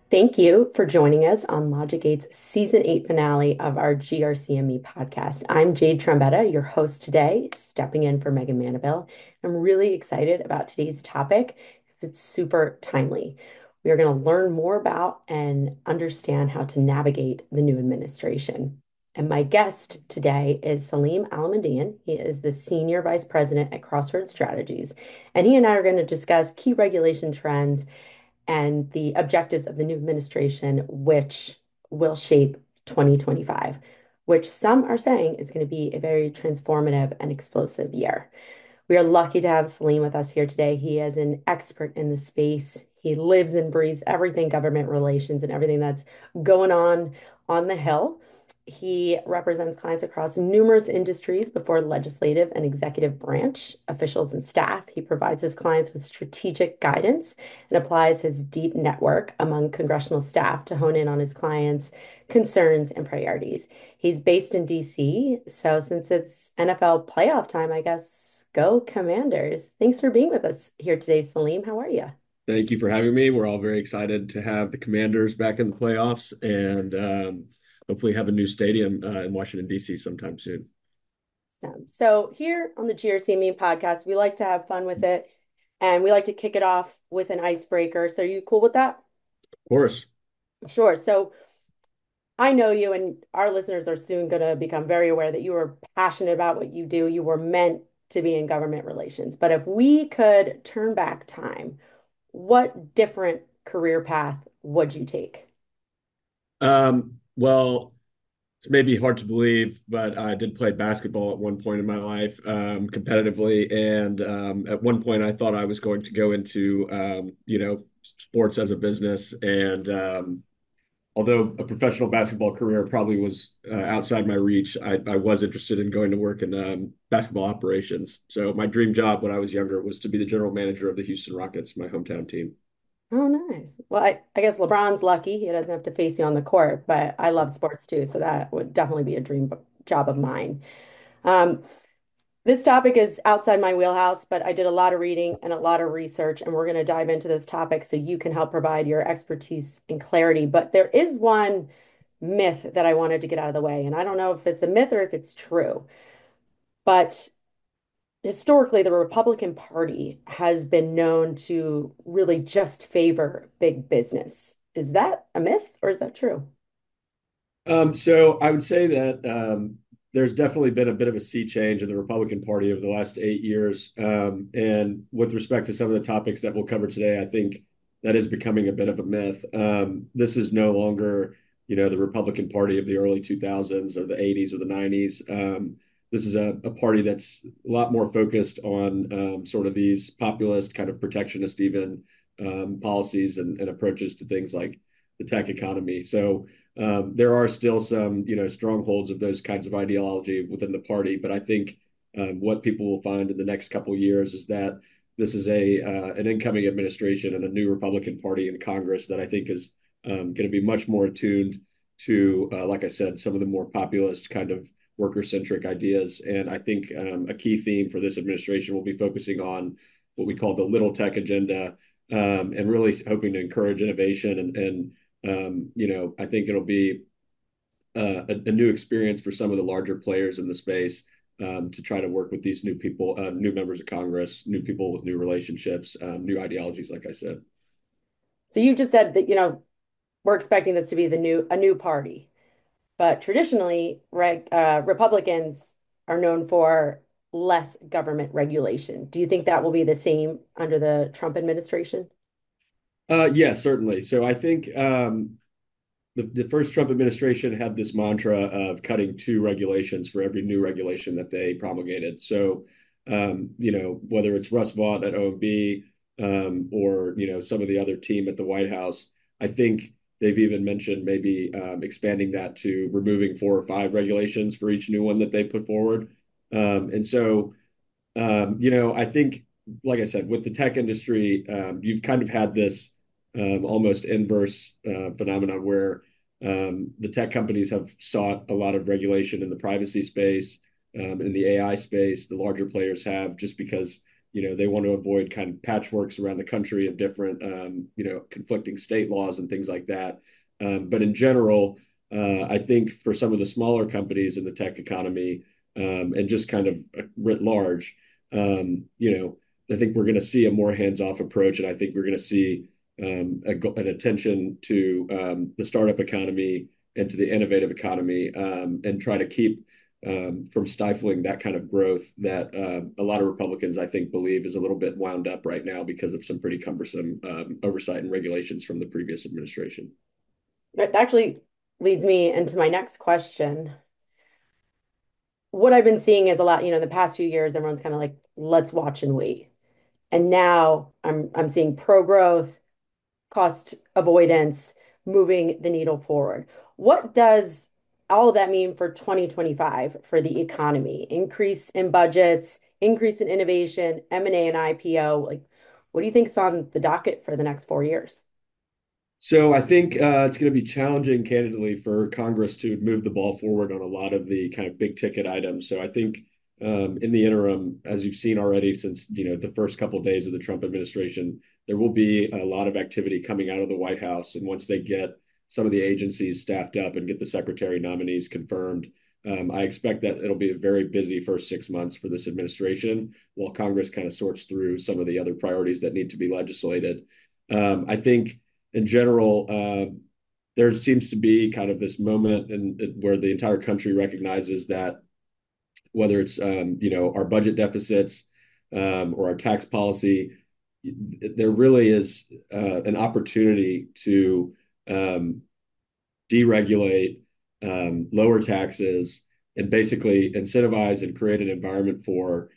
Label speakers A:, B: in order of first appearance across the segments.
A: Thank you for joining us on Logic 8's Season 8 finale of our GRCME podcast. I'm Jade Trombetta, your host today, stepping in for Megan Manaville. I'm really excited about today's topic because it's super timely. We are going to learn more about and understand how to navigate the new administration. And my guest today is Salim Al-Madian. He is the Senior Vice President at Crossroads Strategies, and he and I are going to discuss key regulation trends and the objectives of the new administration, which will shape 2025, which some are saying is going to be a very transformative and explosive year. We are lucky to have Salim with us here today. He is an expert in the space. He lives and breathes everything government relations and everything that's going on the Hill. He represents clients across numerous industries before legislative and executive branch officials and staff. He provides his clients with strategic guidance and applies his deep network among congressional staff to hone in on his clients' concerns and priorities. He's based in DC, so since it's NFL playoff time, I guess go Commanders. Thanks for being with us here today, Salim. How are you?
B: Thank you for having me. We're all very excited to have the Commanders back in the playoffs and hopefully have a new stadium in Washington, D.C. sometime soon.
A: So here on the GRC podcast, we like to have fun with it and we like to kick it off with an icebreaker. So are you cool with that?
B: Of course.
A: Sure. So I know you and our listeners are soon going to become very aware that you are passionate about what you do. You were meant to be in government relations. But if we could turn back time, what different career path would you take?
B: Well, it's maybe hard to believe, but I did play basketball at one point in my life competitively. And at one point, I thought I was going to go into, sports as a business. And although a professional basketball career probably was outside my reach, I was interested in going to work in basketball operations. So my dream job when I was younger was to be the general manager of the Houston Rockets, my hometown team.
A: Oh, nice. Well, I guess LeBron's lucky. He doesn't have to face you on the court, but I love sports too. So that would definitely be a dream job of mine. Um, this topic is outside my wheelhouse, but I did a lot of reading and a lot of research, and we're going to dive into those topics so you can help provide your expertise and clarity. But there is one myth that I wanted to get out of the way, and I don't know if it's a myth or if it's true, but historically, the Republican Party has been known to really just favor big business. Is that a myth or is that true?
B: So I would say that there's definitely been a bit of a sea change in the Republican Party over the last 8 years. And with respect to some of the topics that we'll cover today, I think that is becoming a bit of a myth. This is no longer, the Republican Party of the early 2000s or the 80s or the 90s. This is a party that's a lot more focused on sort of these populist, kind of protectionist, even policies and approaches to things like the tech economy. So there are still some, strongholds of those kinds of ideology within the party. But I think what people will find in the next couple of years is that this is an incoming administration and a new Republican Party in Congress that I think is going to be much more attuned to, like I said, some of the more populist kind of worker-centric ideas. And I think a key theme for this administration will be focusing on what we call the little tech agenda, and really hoping to encourage innovation and I think it'll be a new experience for some of the larger players in the space to try to work with these new people, new members of Congress, new people with new relationships, new ideologies, like I said.
A: So you just said that, we're expecting this to be a new party, but traditionally, Republicans are known for less government regulation. Do you think that will be the same under the Trump administration?
B: Yes, certainly. So I think the first Trump administration had this mantra of cutting two regulations for every new regulation that they promulgated. So, whether it's Russ Vought at OMB or, some of the other team at the White House, I think they've even mentioned maybe expanding that to removing four or five regulations for each new one that they put forward. And so, I think, like I said, with the tech industry, you've kind of had this almost inverse phenomenon where the tech companies have sought a lot of regulation in the privacy space, in the AI space. The larger players have just because they want to avoid kind of patchworks around the country of different, conflicting state laws and things like that. But in general, I think for some of the smaller companies in the tech economy, and just kind of writ large, I think we're going to see a more hands-off approach, and I think we're going to see an attention to the startup economy and to the innovative economy, and try to keep from stifling that kind of growth that a lot of Republicans, I think, believe is a little bit wound up right now because of some pretty cumbersome oversight and regulations from the previous administration.
A: That actually leads me into my next question. What I've been seeing is a lot, in the past few years, everyone's kind of like, let's watch and wait. And now I'm seeing pro-growth, cost avoidance, moving the needle forward. What does all of that mean for 2025 for the economy? Increase in budgets, increase in innovation, M&A and IPO. Like, what do you think is on the docket for the next 4 years?
B: So I think it's going to be challenging, candidly, for Congress to move the ball forward on a lot of the kind of big ticket items. So I think in the interim, as you've seen already since the first couple of days of the Trump administration, there will be a lot of activity coming out of the White House. And once they get some of the agencies staffed up and get the secretary nominees confirmed, I expect that it'll be a very busy first 6 months for this administration, while Congress kind of sorts through some of the other priorities that need to be legislated. I think in general, there seems to be kind of this moment where the entire country recognizes that whether it's our budget deficits, or our tax policy, there really is an opportunity to um, deregulate, lower taxes, and basically incentivize and create an environment for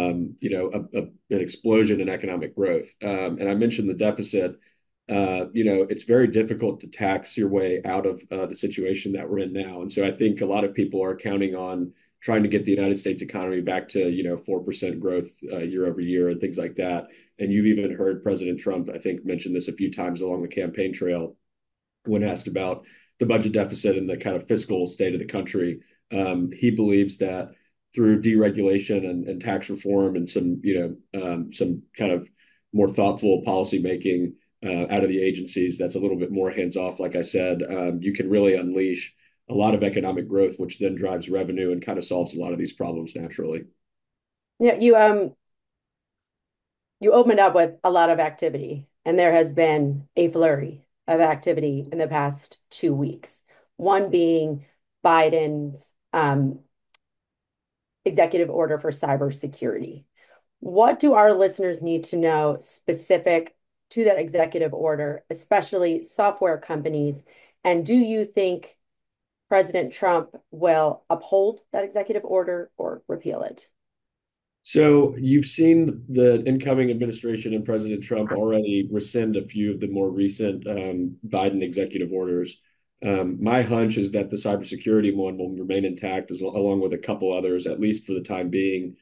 B: an explosion in economic growth. And I mentioned the deficit. It's very difficult to tax your way out of the situation that we're in now. And so I think a lot of people are counting on trying to get the United States economy back to 4% growth year over year and things like that. And you've even heard President Trump, I think, mention this a few times along the campaign trail when asked about the budget deficit and the kind of fiscal state of the country. He believes that through deregulation and tax reform and some kind of more thoughtful policy making out of the agencies that's a little bit more hands off, like I said, you can really unleash a lot of economic growth, which then drives revenue and kind of solves a lot of these problems naturally.
A: Yeah, you opened up with a lot of activity, and there has been a flurry of activity in the past 2 weeks. One being Biden's executive order for cybersecurity. What do our listeners need to know specific to that executive order, especially software companies? And do you think President Trump will uphold that executive order or repeal it?
B: So you've seen the incoming administration and President Trump already rescind a few of the more recent Biden executive orders. My hunch is that the cybersecurity one will remain intact, along with a couple others, at least for the time being.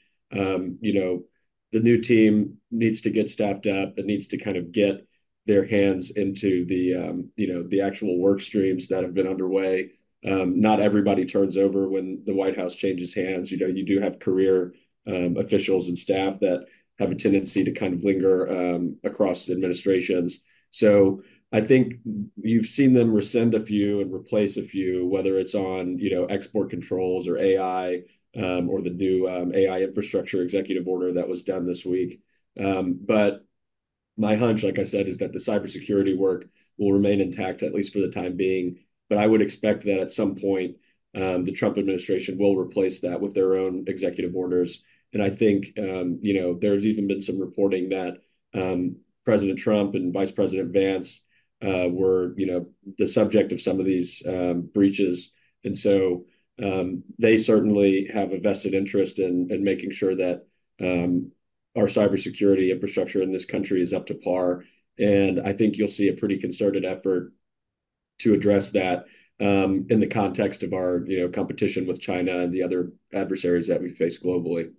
B: The new team needs to get staffed up. It needs to kind of get their hands into the actual work streams that have been underway. Not everybody turns over when the White House changes hands. You do have career officials and staff that have a tendency to kind of linger across administrations. So I think you've seen them rescind a few and replace a few, whether it's on export controls or AI, or the new AI infrastructure executive order that was done this week. But my hunch, like I said, is that the cybersecurity work will remain intact, at least for the time being. But I would expect that at some point, the Trump administration will replace that with their own executive orders. And I think, there's even been some reporting that President Trump and Vice President Vance were, the subject of some of these breaches. And so they certainly have a vested interest in making sure that our cybersecurity infrastructure in this country is up to par. And I think you'll see a pretty concerted effort to address that in the context of our competition with China and the other adversaries that we face globally.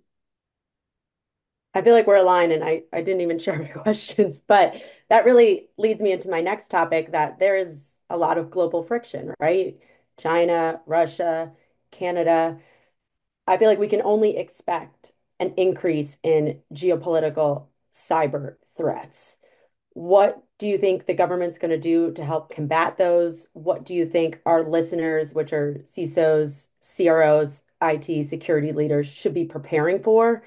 A: I feel like we're aligned, and I didn't even share my questions, but that really leads me into my next topic that there is a lot of global friction, right? China, Russia, Canada. I feel like we can only expect an increase in geopolitical cyber threats. What do you think the government's going to do to help combat those? What do you think our listeners, which are CISOs, CROs, IT security leaders, should be preparing for,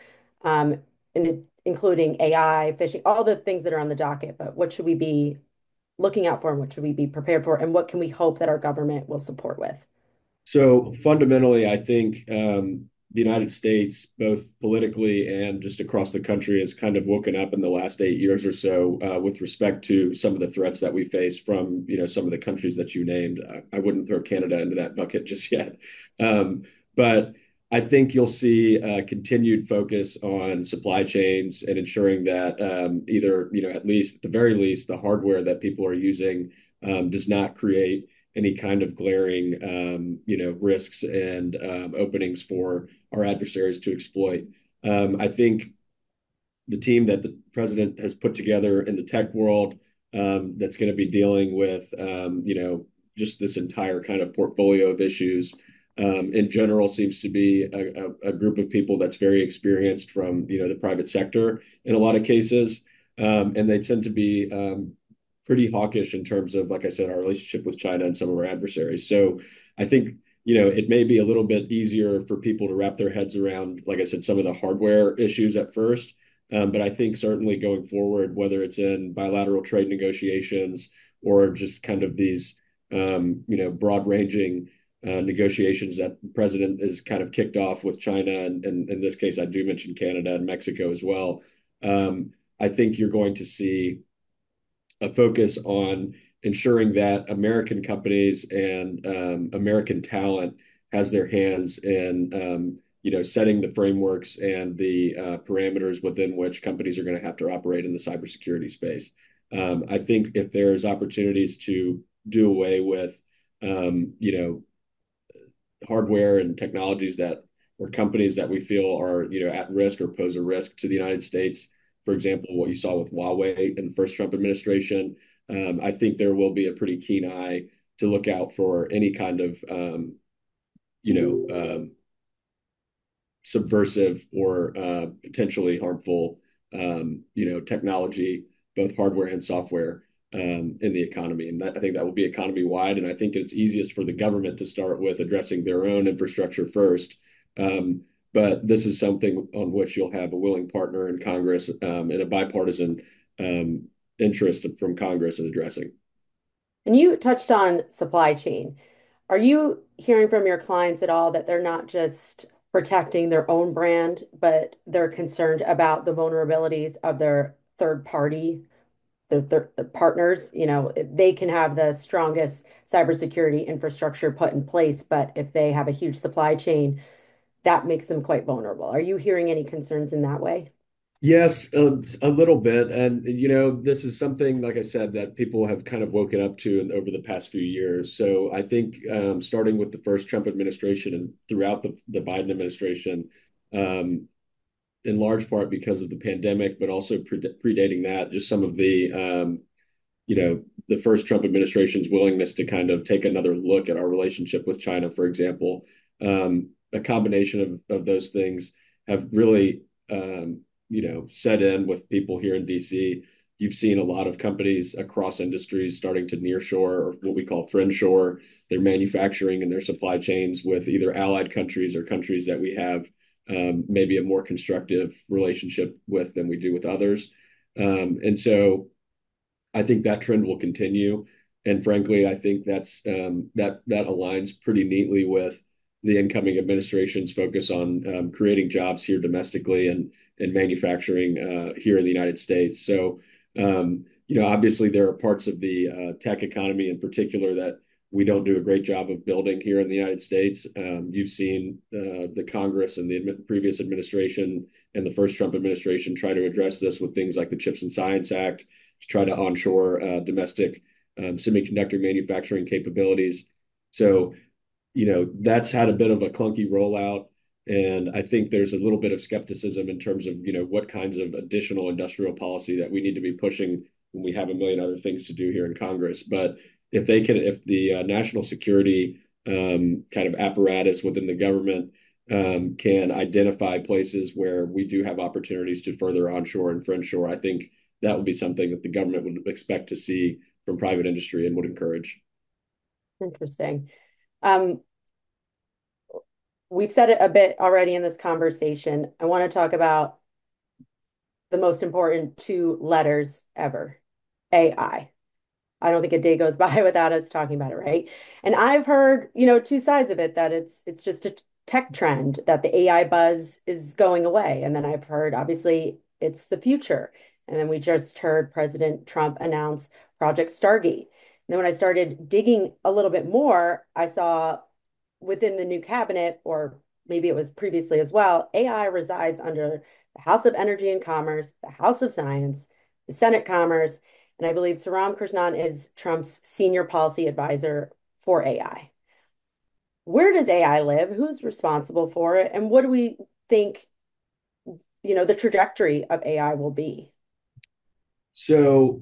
A: including AI, phishing, all the things that are on the docket? But what should we be looking out for, and what should we be prepared for, and what can we hope that our government will support with?
B: So fundamentally, I think the United States, both politically and just across the country, has kind of woken up in the last 8 years or so with respect to some of the threats that we face from, some of the countries that you named. I wouldn't throw Canada into that bucket just yet, but I think you'll see a continued focus on supply chains and ensuring that either, at least at the very least, the hardware that people are using does not create any kind of glaring, risks and openings for our adversaries to exploit. I think the team that the president has put together in the tech world that's going to be dealing with, just this entire kind of portfolio of issues in general seems to be a group of people that's very experienced from, the private sector in a lot of cases. And they tend to be pretty hawkish in terms of, like I said, our relationship with China and some of our adversaries. So I think, it may be a little bit easier for people to wrap their heads around, like I said, some of the hardware issues at first. But I think certainly going forward, whether it's in bilateral trade negotiations or just kind of these, broad-ranging negotiations that the president is kind of kicked off with China, and in this case, I do mention Canada and Mexico as well. I think you're going to see a focus on ensuring that American companies and American talent has their hands in, setting the frameworks and the parameters within which companies are going to have to operate in the cybersecurity space. I think if there's opportunities to do away with, hardware and technologies that or companies that we feel are, at risk or pose a risk to the United States, for example, what you saw with Huawei in the first Trump administration, I think there will be a pretty keen eye to look out for any kind of, you know, subversive or potentially harmful, technology, both hardware and software, in the economy. And I think that will be economy wide. And I think it's easiest for the government to start with addressing their own infrastructure first. But this is something on which you'll have a willing partner in Congress, and a bipartisan interest from Congress in addressing.
A: And you touched on supply chain. Are you hearing from your clients at all that they're not just protecting their own brand, but they're concerned about the vulnerabilities of their third party, their partners? They can have the strongest cybersecurity infrastructure put in place, but if they have a huge supply chain, that makes them quite vulnerable. Are you hearing any concerns in that way?
B: Yes, a little bit. And, this is something, like I said, that people have kind of woken up to over the past few years. So I think starting with the first Trump administration and throughout the Biden administration, in large part because of the pandemic, but also predating that, just some of the first Trump administration's willingness to kind of take another look at our relationship with China, for example. A combination of those things have really, set in with people here in DC. You've seen a lot of companies across industries starting to nearshore, or what we call friendshore, their manufacturing and their supply chains with either allied countries or countries that we have maybe a more constructive relationship with than we do with others. And so I think that trend will continue. And frankly, I think that aligns pretty neatly with the incoming administration's focus on creating jobs here domestically and manufacturing here in the United States. So, obviously there are parts of the tech economy in particular that we don't do a great job of building here in the United States. You've seen the Congress and the previous administration and the first Trump administration try to address this with things like the CHIPS and Science Act to try to onshore domestic semiconductor manufacturing capabilities. So, that's had a bit of a clunky rollout. And I think there's a little bit of skepticism in terms of, what kinds of additional industrial policy that we need to be pushing when we have a million other things to do here in Congress. But if the national security kind of apparatus within the government can identify places where we do have opportunities to further onshore and friendshore, I think that would be something that the government would expect to see from private industry and would encourage.
A: Interesting. Um, we've said it a bit already in this conversation. I want to talk about the most important two letters ever, AI. I don't think a day goes by without us talking about it, right? And I've heard, two sides of it that it's just a tech trend that the AI buzz is going away. And then I've heard obviously it's the future. And then we just heard President Trump announce Project Stargate. And then when I started digging a little bit more, I saw within the new cabinet, or maybe it was previously as well, AI resides under the House of Energy and Commerce, the House of Science, the Senate Commerce, and I believe Saram Krishnan is Trump's senior policy advisor for AI. Where does AI live? Who's responsible for it? And what do we think, the trajectory of AI will be?
B: So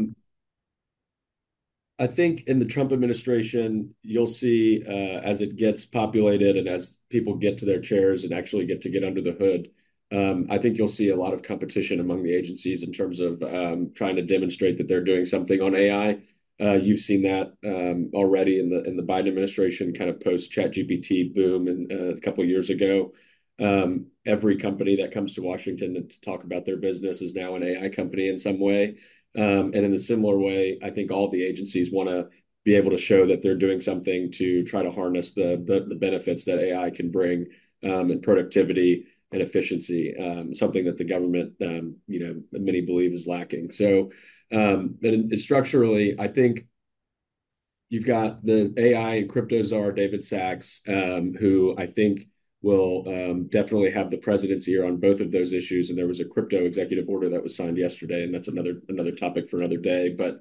B: I think in the Trump administration, you'll see as it gets populated and as people get to their chairs and actually get under the hood, I think you'll see a lot of competition among the agencies in terms of trying to demonstrate that they're doing something on AI. You've seen that already in the Biden administration, kind of post ChatGPT boom and a couple of years ago. Every company that comes to Washington to talk about their business is now an AI company in some way. And in a similar way, I think all the agencies want to be able to show that they're doing something to try to harness the benefits that AI can bring and productivity and efficiency, something that the government, many believe is lacking. So, and structurally, I think you've got the AI and crypto czar David Sachs, who I think will definitely have the president's ear on both of those issues. And there was a crypto executive order that was signed yesterday, and that's another topic for another day. But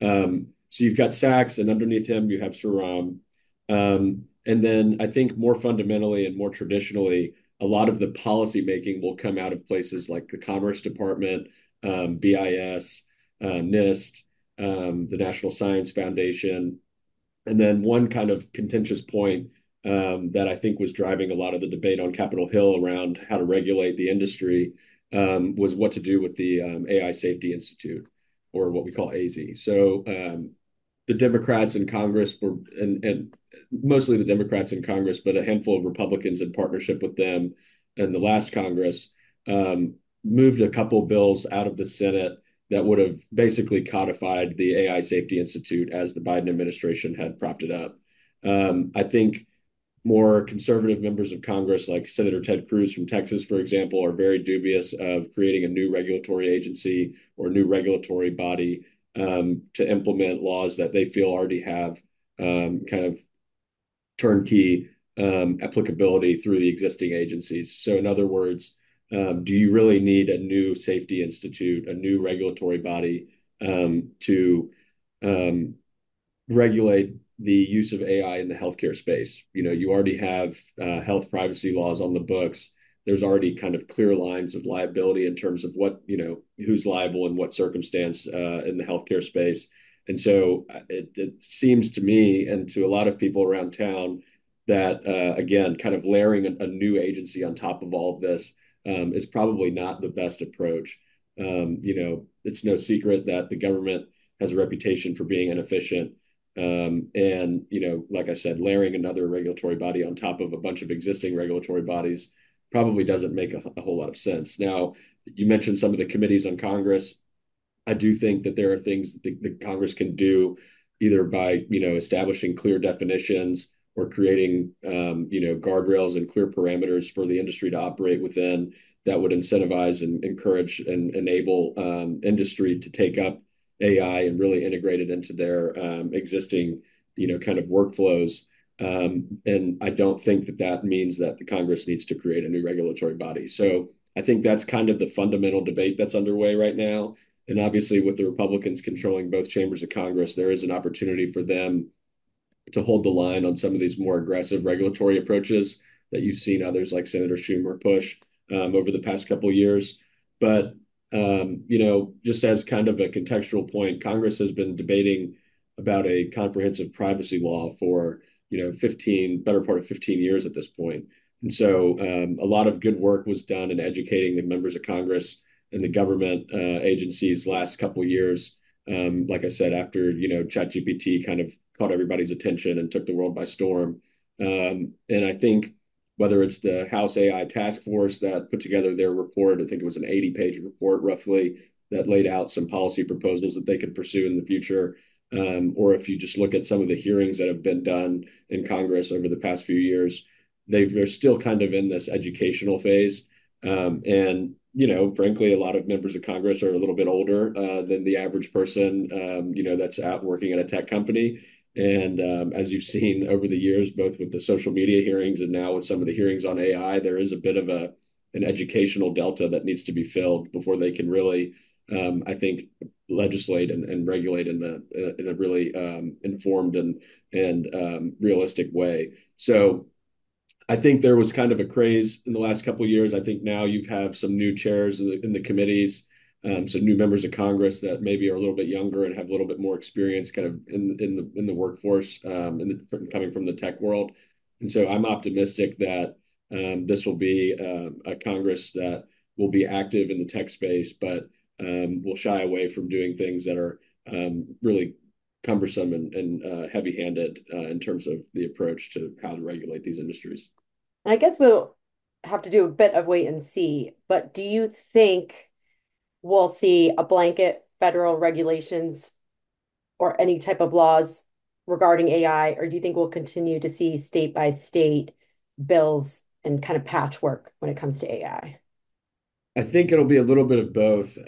B: so you've got Sachs, and underneath him you have Saram, and then I think more fundamentally and more traditionally, a lot of the policy making will come out of places like the Commerce Department, BIS, NIST, the National Science Foundation. And then one kind of contentious point that I think was driving a lot of the debate on Capitol Hill around how to regulate the industry was what to do with the AI Safety Institute, or what we call AZ. So the Democrats in Congress were, and mostly the Democrats in Congress, but a handful of Republicans in partnership with them in the last Congress moved a couple bills out of the Senate that would have basically codified the AI Safety Institute as the Biden administration had propped it up. I think more conservative members of Congress, like Senator Ted Cruz from Texas, for example, are very dubious of creating a new regulatory agency or new regulatory body to implement laws that they feel already have kind of turnkey applicability through the existing agencies. So, in other words, do you really need a new safety institute, a new regulatory body to regulate the use of AI in the healthcare space? You already have health privacy laws on the books. There's already kind of clear lines of liability in terms of who's liable in what circumstance in the healthcare space. And so it seems to me and to a lot of people around town that, again, kind of layering a new agency on top of all of this is probably not the best approach. It's no secret that the government has a reputation for being inefficient. And, like I said, layering another regulatory body on top of a bunch of existing regulatory bodies probably doesn't make a whole lot of sense. Now, you mentioned some of the committees on Congress. I do think that there are things that the Congress can do either by, establishing clear definitions or creating, guardrails and clear parameters for the industry to operate within that would incentivize and encourage and enable industry to take up AI and really integrate it into their existing, kind of workflows. And I don't think that means that the Congress needs to create a new regulatory body. So I think that's kind of the fundamental debate that's underway right now. And obviously, with the Republicans controlling both chambers of Congress, there is an opportunity for them to hold the line on some of these more aggressive regulatory approaches that you've seen others like Senator Schumer push over the past couple of years. But just as kind of a contextual point, Congress has been debating about a comprehensive privacy law for better part of 15 years at this point. And so a lot of good work was done in educating the members of Congress and the government agencies last couple of years. Like I said, after ChatGPT kind of caught everybody's attention and took the world by storm. And I think whether it's the House AI task force that put together their report, I think it was an 80-page report roughly that laid out some policy proposals that they could pursue in the future. Or if you just look at some of the hearings that have been done in Congress over the past few years, they're still kind of in this educational phase. And frankly, a lot of members of Congress are a little bit older than the average person, that's out working at a tech company. And as you've seen over the years, both with the social media hearings and now with some of the hearings on AI, there is a bit of an educational delta that needs to be filled before they can really, I think, legislate and regulate in a really informed and realistic way. So I think there was kind of a craze in the last couple of years. I think now you have some new chairs in the committees, some new members of Congress that maybe are a little bit younger and have a little bit more experience, kind of in the workforce, coming from the tech world. And so I'm optimistic that this will be a Congress that will be active in the tech space, but will shy away from doing things that are really cumbersome and heavy-handed in terms of the approach to how to regulate these industries.
A: I guess we'll have to do a bit of wait and see, but do you think we'll see a blanket federal regulations or any type of laws regarding AI, or do you think we'll continue to see state by state bills and kind of patchwork when it comes to AI?
B: I think it'll be a little bit of both.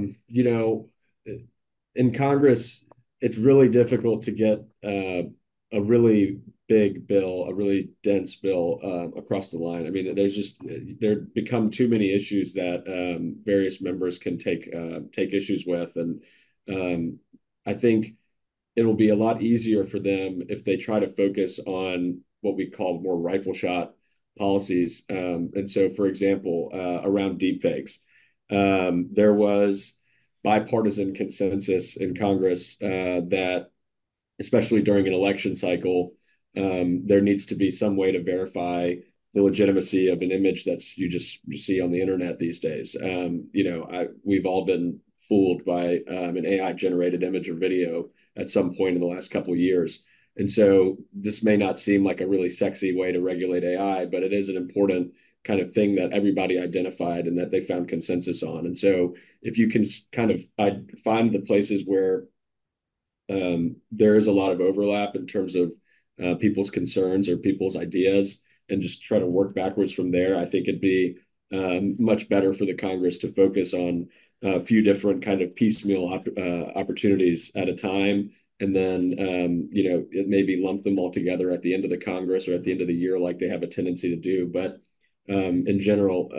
B: In Congress, it's really difficult to get a really big bill, a really dense bill across the line. I mean, there become too many issues that various members can take issues with, and I think it'll be a lot easier for them if they try to focus on what we call more rifle shot policies. And so, for example, around deepfakes, there was bipartisan consensus in Congress that, especially during an election cycle, there needs to be some way to verify the legitimacy of an image you see on the internet these days. We've all been fooled by an AI generated image or video at some point in the last couple of years. And so this may not seem like a really sexy way to regulate AI, but it is an important kind of thing that everybody identified and that they found consensus on. And so if you can kind of find the places where there is a lot of overlap in terms of people's concerns or people's ideas and just try to work backwards from there, I think it'd be much better for the Congress to focus on a few different kind of piecemeal opportunities at a time. And then, it maybe lump them all together at the end of the Congress or at the end of the year, like they have a tendency to do. But in general,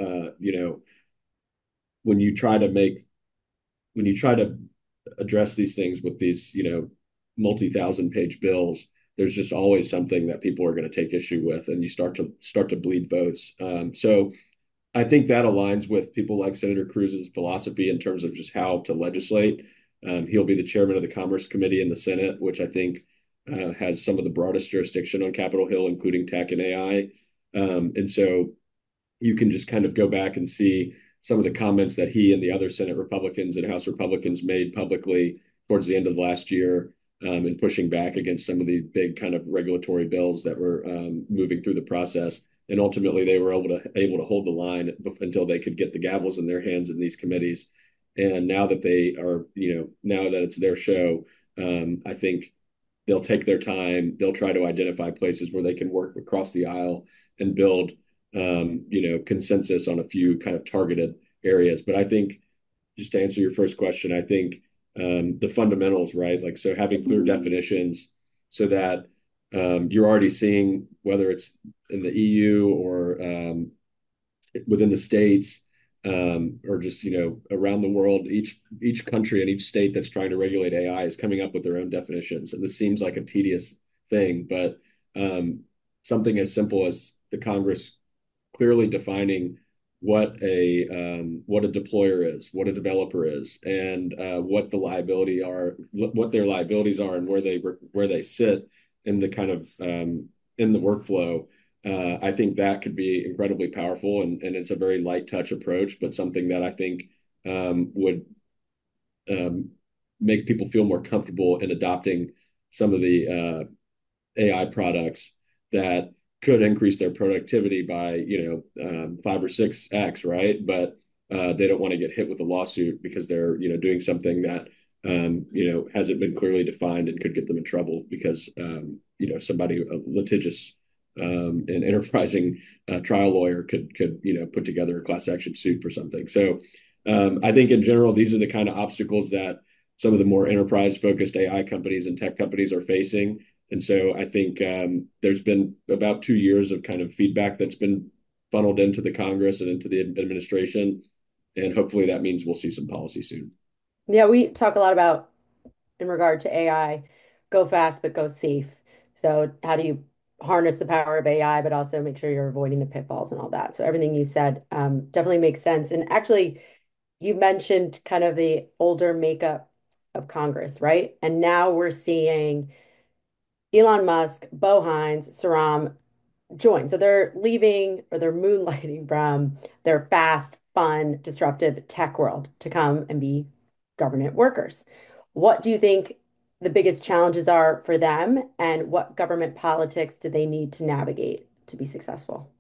B: when you try to make, when you try to address these things with these, multi-thousand page bills, there's just always something that people are going to take issue with, and you start to bleed votes. So I think that aligns with people like Senator Cruz's philosophy in terms of just how to legislate. He'll be the chairman of the Commerce Committee in the Senate, which I think has some of the broadest jurisdiction on Capitol Hill, including tech and AI. And so you can just kind of go back and see some of the comments that he and the other Senate Republicans and House Republicans made publicly towards the end of last year, and pushing back against some of the big kind of regulatory bills that were moving through the process. And ultimately, they were able to hold the line until they could get the gavels in their hands in these committees. And now that they are, now that it's their show, I think they'll take their time. They'll try to identify places where they can work across the aisle and build, consensus on a few kind of targeted areas. But I think, just to answer your first question, I think the fundamentals, right? Like, so having clear definitions so that you're already seeing whether it's in the EU or within the states, or just around the world, each country and each state that's trying to regulate AI is coming up with their own definitions, and this seems like a tedious thing, but something as simple as the Congress clearly defining what a deployer is, what a developer is, and what what their liabilities are, and where they sit in the kind of in the workflow. I think that could be incredibly powerful, and it's a very light touch approach, but something that I think would um, make people feel more comfortable in adopting some of the AI products that could increase their productivity by 5 or 6x, right? But they don't want to get hit with a lawsuit because they're doing something that hasn't been clearly defined and could get them in trouble because somebody a litigious and enterprising trial lawyer could put together a class action suit for something. So I think in general these are the kind of obstacles that some of the more enterprise focused AI companies and tech companies are facing. And so I think there's been about 2 years of kind of feedback that's been funneled into the Congress and into the administration. And hopefully that means we'll see some policy soon.
A: Yeah, we talk a lot about in regard to AI, go fast but go safe. So how do you harness the power of AI, but also make sure you're avoiding the pitfalls and all that? So everything you said definitely makes sense. And actually, you mentioned kind of the older makeup of Congress, right? And now we're seeing Elon Musk, Bo Hines, Saram join. So they're leaving or they're moonlighting from their fast, fun, disruptive tech world to come and be government workers. What do you think the biggest challenges are for them, and what government politics do they need to navigate to be successful?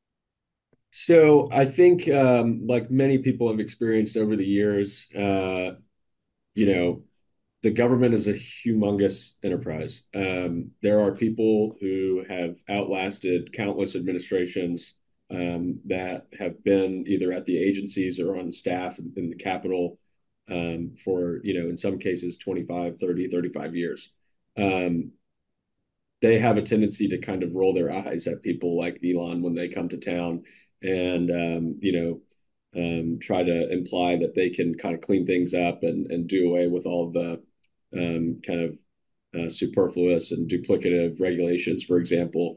B: So I think, like many people have experienced over the years, you know, the government is a humongous enterprise. There are people who have outlasted countless administrations that have been either at the agencies or on staff in the Capitol for, in some cases, 25, 30, 35 years. Um, they have a tendency to kind of roll their eyes at people like Elon when they come to town and, try to imply that they can kind of clean things up and do away with all of the kind of superfluous and duplicative regulations, for example.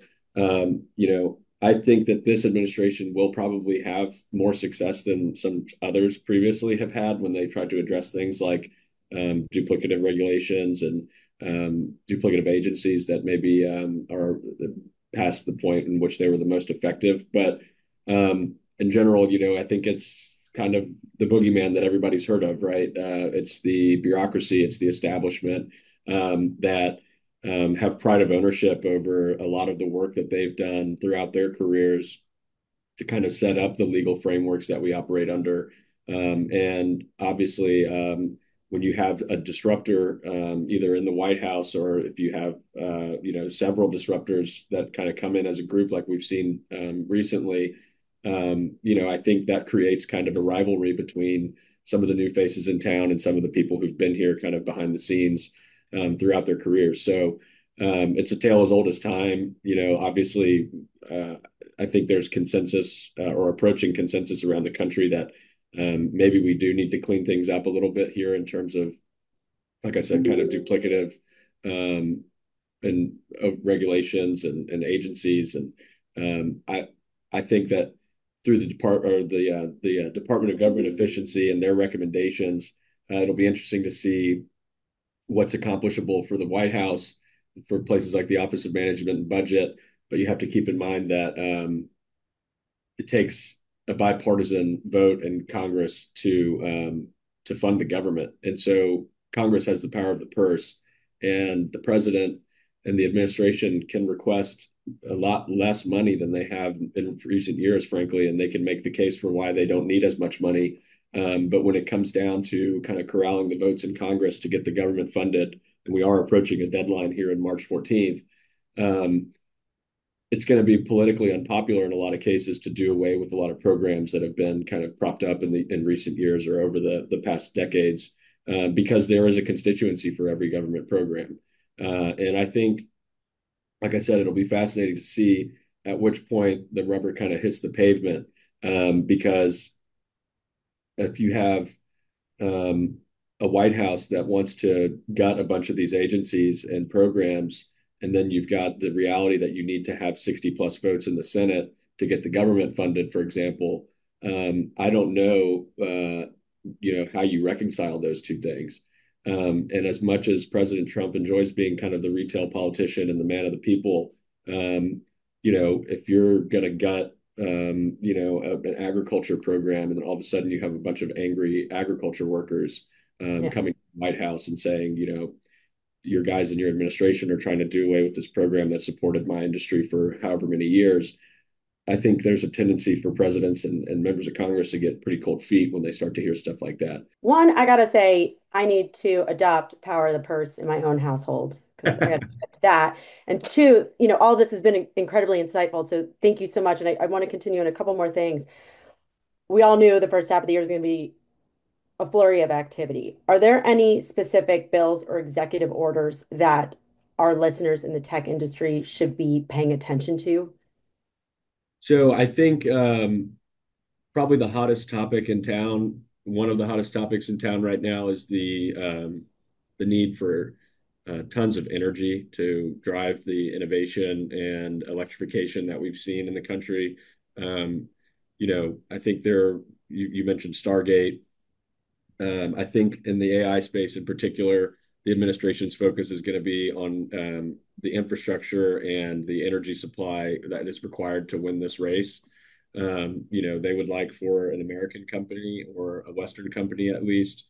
B: I think that this administration will probably have more success than some others previously have had when they tried to address things like duplicative regulations and duplicative agencies that maybe are past the point in which they were the most effective. But in general, I think it's kind of the boogeyman that everybody's heard of, right? It's the bureaucracy, it's the establishment that have pride of ownership over a lot of the work that they've done throughout their careers to kind of set up the legal frameworks that we operate under. And obviously, when you have a disruptor, either in the White House or if you have, several disruptors that kind of come in as a group, like we've seen recently, I think that creates kind of a rivalry between some of the new faces in town and some of the people who've been here kind of behind the scenes throughout their careers. So it's a tale as old as time. Obviously, I think there's consensus or approaching consensus around the country that maybe we do need to clean things up a little bit here in terms of, like I said, kind of duplicative um, and regulations and agencies. And I think that through the Department of Government Efficiency and their recommendations, it'll be interesting to see what's accomplishable for the White House, for places like the Office of Management and Budget. But you have to keep in mind that it takes a bipartisan vote in Congress to fund the government, and so Congress has the power of the purse, and the president and the administration can request a lot less money than they have in recent years, frankly, and they can make the case for why they don't need as much money. But when it comes down to kind of corralling the votes in Congress to get the government funded, and we are approaching a deadline here in March 14th, um, it's going to be politically unpopular in a lot of cases to do away with a lot of programs that have been kind of propped up in recent years or over the past decades, because there is a constituency for every government program. And I think, like I said, it'll be fascinating to see at which point the rubber kind of hits the pavement, because if you have um, a White House that wants to gut a bunch of these agencies and programs, and then you've got the reality that you need to have 60 plus votes in the Senate to get the government funded, for example. I don't know, how you reconcile those two things. And as much as President Trump enjoys being kind of the retail politician and the man of the people, um, if you're going to gut, an agriculture program, and then all of a sudden you have a bunch of angry agriculture workers
A: Yeah.
B: coming to the White House and saying, your guys in your administration are trying to do away with this program that supported my industry for however many years. I think there's a tendency for presidents and members of Congress to get pretty cold feet when they start to hear stuff like that.
A: One, I gotta say, I need to adopt power of the purse in my own household because I gotta get to that. And two, all this has been incredibly insightful. So thank you so much. And I want to continue on a couple more things. We all knew the first half of the year was going to be a flurry of activity. Are there any specific bills or executive orders that our listeners in the tech industry should be paying attention to?
B: So I think probably the hottest topic in town, one of the hottest topics in town right now is the need for tons of energy to drive the innovation and electrification that we've seen in the country. Um, I think you mentioned Stargate. I think in the AI space in particular, the administration's focus is going to be on the infrastructure and the energy supply that is required to win this race. They would like for an American company or a Western company at least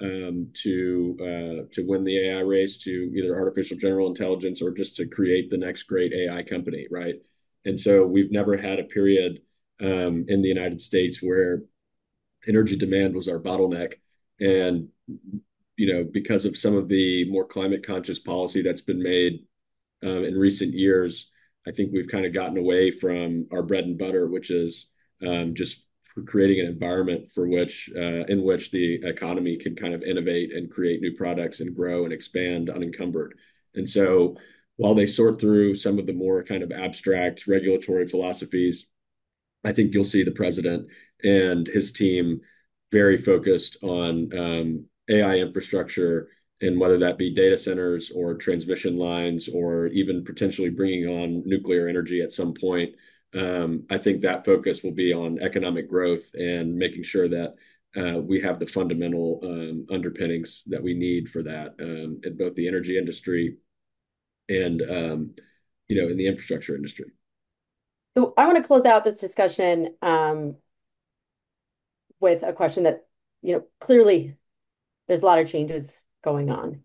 B: to win the AI race to either artificial general intelligence or just to create the next great AI company, right? And so we've never had a period in the United States where energy demand was our bottleneck. And, because of some of the more climate conscious policy that's been made in recent years, I think we've kind of gotten away from our bread and butter, which is just creating an environment in which the economy can kind of innovate and create new products and grow and expand unencumbered. And so while they sort through some of the more kind of abstract regulatory philosophies, I think you'll see the president and his team very focused on AI infrastructure, and whether that be data centers or transmission lines or even potentially bringing on nuclear energy at some point. I think that focus will be on economic growth and making sure that we have the fundamental underpinnings that we need for that in both the energy industry and in the infrastructure industry.
A: So I want to close out this discussion with a question that, clearly there's a lot of changes going on.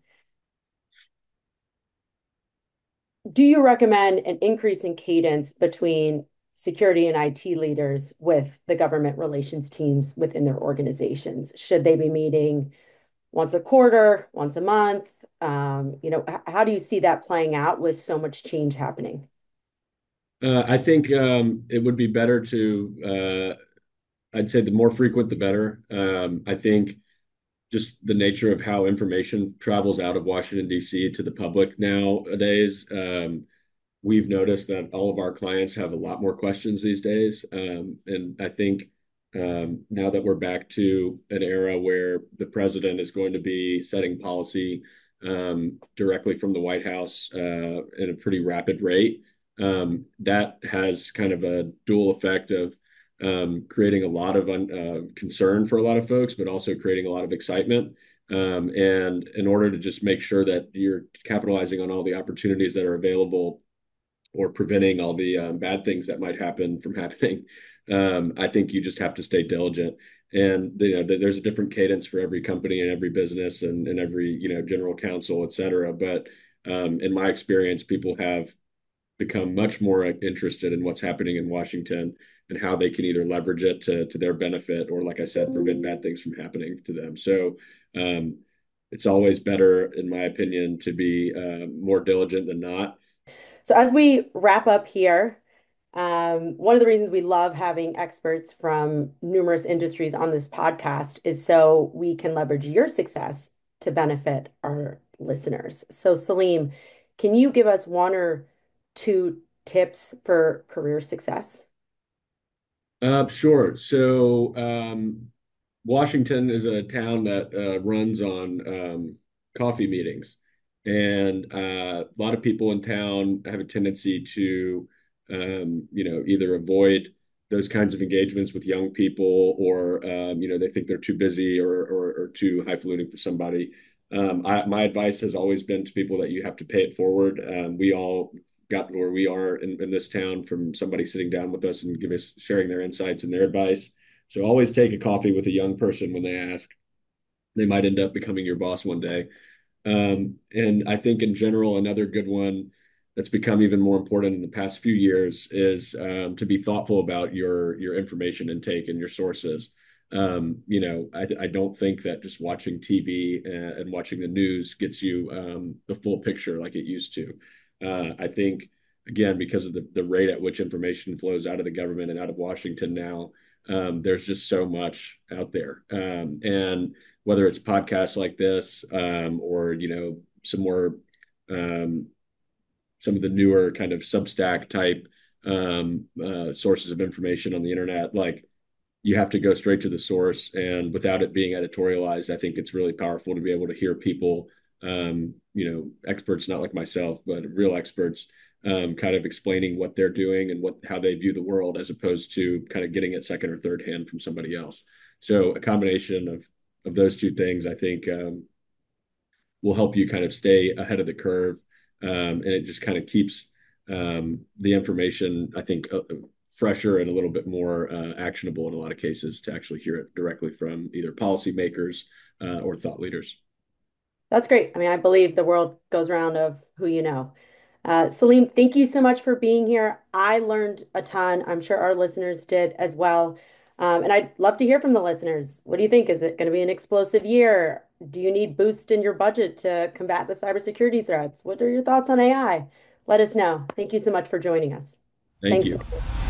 A: Do you recommend an increase in cadence between security and IT leaders with the government relations teams within their organizations? Should they be meeting once a quarter, once a month? How do you see that playing out with so much change happening?
B: I think it would be better I'd say the more frequent, the better. I think just the nature of how information travels out of Washington, D.C. to the public nowadays. We've noticed that all of our clients have a lot more questions these days. And I think now that we're back to an era where the president is going to be setting policy directly from the White House at a pretty rapid rate, that has kind of a dual effect of creating a lot of concern for a lot of folks, but also creating a lot of excitement. And in order to just make sure that you're capitalizing on all the opportunities that are available or preventing all the bad things that might happen from happening, I think you just have to stay diligent. And there's a different cadence for every company and every business and every general counsel, et cetera. But in my experience, people have become much more interested in what's happening in Washington and how they can either leverage it to their benefit or, like I said, prevent bad things from happening to them. So it's always better, in my opinion, to be more diligent than not.
A: So as we wrap up here, one of the reasons we love having experts from numerous industries on this podcast is so we can leverage your success to benefit our listeners. So, Salim, can you give us one or two tips for career success?
B: Sure. So Washington is a town that runs on coffee meetings, and a lot of people in town have a tendency to, either avoid those kinds of engagements with young people, or they think they're too busy or too highfalutin for somebody. My advice has always been to people that you have to pay it forward. We all gotten where we are in this town from somebody sitting down with us and sharing their insights and their advice. So always take a coffee with a young person when they ask. They might end up becoming your boss one day. And I think in general, another good one that's become even more important in the past few years is to be thoughtful about your information intake and your sources. I don't think that just watching TV and watching the news gets you the full picture like it used to. I think, again, because of the rate at which information flows out of the government and out of Washington now, there's just so much out there. And whether it's podcasts like this, or some more um, some of the newer kind of Substack type sources of information on the internet, like you have to go straight to the source, and without it being editorialized, I think it's really powerful to be able to hear people, experts, not like myself, but real experts, kind of explaining what they're doing and how they view the world, as opposed to kind of getting it second or third hand from somebody else. So a combination of those two things, I think, will help you kind of stay ahead of the curve, and it just kind of keeps the information, I think, fresher and a little bit more actionable in a lot of cases to actually hear it directly from either policymakers or thought leaders.
A: That's great. I mean, I believe the world goes around of who you know. Salim, thank you so much for being here. I learned a ton. I'm sure our listeners did as well. And I'd love to hear from the listeners. What do you think? Is it going to be an explosive year? Do you need boost in your budget to combat the cybersecurity threats? What are your thoughts on AI? Let us know. Thank you so much for joining us.
B: Thank
A: Thanks.
B: you.